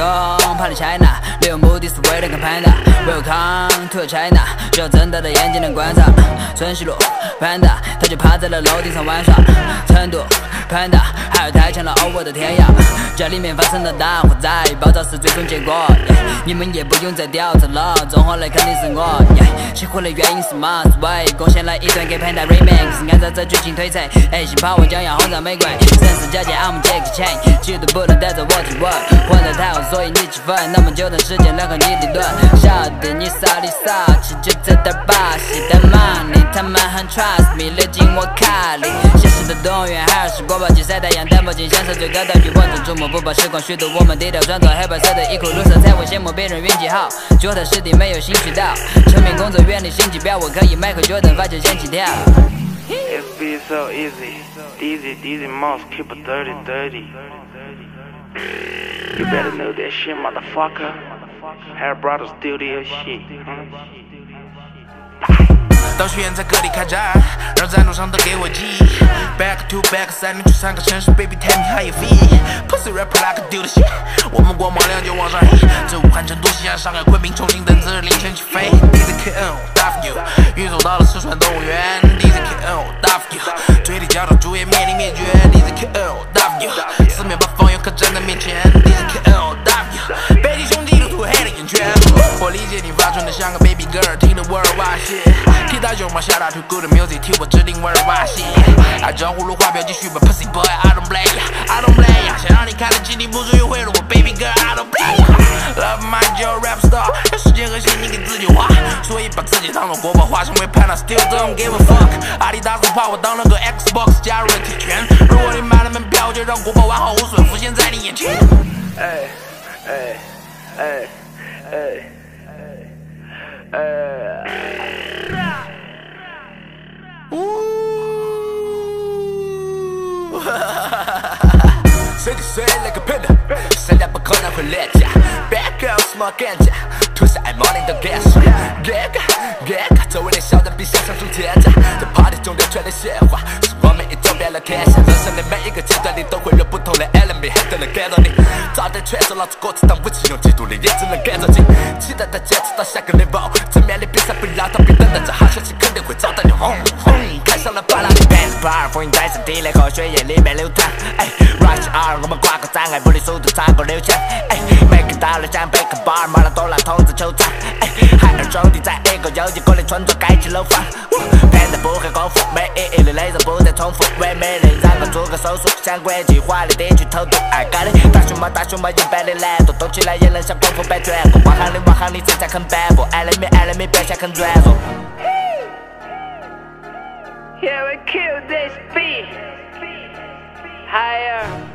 跑到 China， 旅游目的是为了看 Panda。Welcome to China， 需要睁大的眼睛能观察。春熙路 Panda， 他就趴在了楼顶上玩耍。成都 Panda， 还有太强了偶尔的天涯。家里面发生了大火灾，爆炸是最终结果。你们也不用再调查了，综合来肯定是我。起火的原因是马思唯贡献了一段给 Panda Remix， 按照这剧情推测，新跑我将要轰炸玫瑰，神是假借 I'm Jackie Chan， 嫉妒不能带着我提问，混得太好所以你气愤，那么就等时间来和你理论。晓得你骚里骚气就这点把戏，但嘛你他妈很 trust me， 溜进我卡里。现实的动物园还是国宝级晒太阳，但不仅享受最高的欲望中注目，不把时光虚度。我们低调装作黑白色的衣裤，绿色才会羡慕别人运气好。脚踏实地没有兴趣到，成名工作远离心机婊，我可以迈克jordan发球先起跳。 It be so easy, easy mouse keep it dirty. You better know that shit, motherfucker. Hair brothers do this shit. 到学院在各地开战，让赞助商都给我寄。Back to back， 3年去3个城市 ，Baby tell me how you feel。Pussy rapper like do the shit， 我们光芒亮就往上黑。这武汉、成都、西安、上海、昆明、重庆等次日凌晨起飞。DZKO，Daft you， 运送到了四川动物园。DZKO，Daft you， 嘴里嚼着猪也面临灭绝。DZKO，Daft you， 四面八方游客站在面前。DZKO，Daft you， 北极熊记录涂黑了眼圈。我理解你发春的像个 baby girl， 听得味儿哇塞。踢大熊猫下大腿 good music， 替我指定味儿哇塞。按照葫芦画标继续吧 ，Pussy boy I don't play， I don't play， 想让你看得起你不至于毁了我 baby girl I don't play。Love my Joe rap star， 让时间和心情给自己花，所以把自己当作国宝，化身为 Panda still don't give a fuck。阿迪达斯怕我当了个 Xbox， 加入了铁拳。如果你买了门票，就让国宝完好无损浮现在你眼前。随地随来个 Panda， 身价不可能会廉价。Back up small 干架，涂上爱 morning 的 gas。Gag， 周围的小人比想象中奸诈，在 party 中流传的闲话，是我们已走遍了天下。人生的每一个阶段里都会有不同的 enemy， 黑的能感到你。炸弹全是老子歌词当武器，用嫉妒的也只能赶着你。期待他坚持到下个 level， 正面的比赛不要逃避，等待着好消息肯定会找到你。看上了巴拉的 Panda bar， 风云在身体内和血液里面流淌。Rush R， 我们挂个障碍，不离速度超过6千。每个到了像贝克 bar， 马拉多纳统治球场。海尔兄弟在一个又一个的村庄盖起楼房。Panda 不会功夫，没意义的内容不再重复，为美丽然后做个手术，向国际化的地区偷渡。爱干的大熊猫一般的难度，动起来也能像功夫般全部。网行的身材很斑驳，爱了没表现很软弱。 Here we kill this beat. Higher.